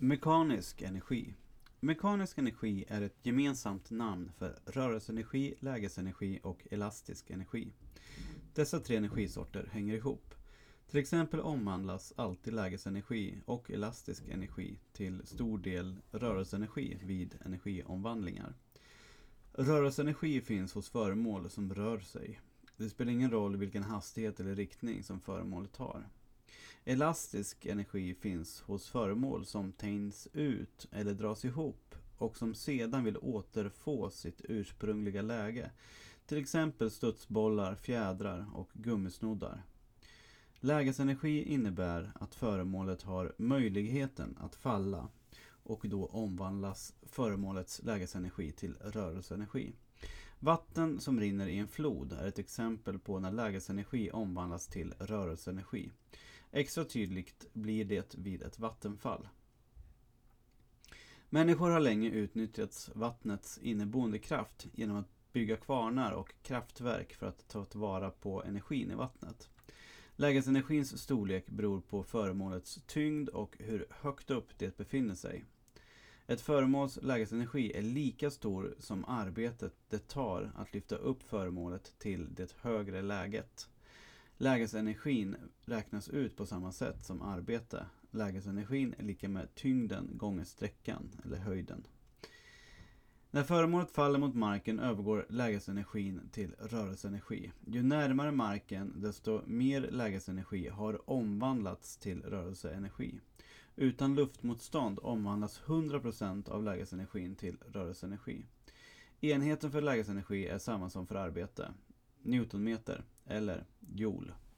Mekanisk energi. Mekanisk energi är ett gemensamt namn för rörelseenergi, lägesenergi och elastisk energi. Dessa tre energisorter hänger ihop. Till exempel omvandlas alltid lägesenergi och elastisk energi till stor del rörelseenergi vid energiomvandlingar. Rörelseenergi finns hos föremål som rör sig. Det spelar ingen roll vilken hastighet eller riktning som föremålet har. Elastisk energi finns hos föremål som tänjs ut eller dras ihop och som sedan vill återfå sitt ursprungliga läge. Till exempel studsbollar, fjädrar och gummisnoddar. Lägesenergi innebär att föremålet har möjligheten att falla och då omvandlas föremålets lägesenergi till rörelseenergi. Vatten som rinner i en flod är ett exempel på när lägesenergi omvandlas till rörelseenergi. Extra tydligt blir det vid ett vattenfall. Människor har länge utnyttjat vattnets inneboende kraft genom att bygga kvarnar och kraftverk för att ta tillvara på energin i vattnet. Lägesenergins storlek beror på föremålets tyngd och hur högt upp det befinner sig. Ett föremåls lägesenergi är lika stor som arbetet det tar att lyfta upp föremålet till det högre läget. Lägesenergin räknas ut på samma sätt som arbete. Lägesenergin är lika med tyngden gånger sträckan eller höjden. När föremålet faller mot marken övergår lägesenergin till rörelseenergi. Ju närmare marken desto mer lägesenergi har omvandlats till rörelseenergi. Utan luftmotstånd omvandlas 100% av lägesenergin till rörelseenergi. Enheten för lägesenergi är samma som för arbete. Newtonmeter eller joule.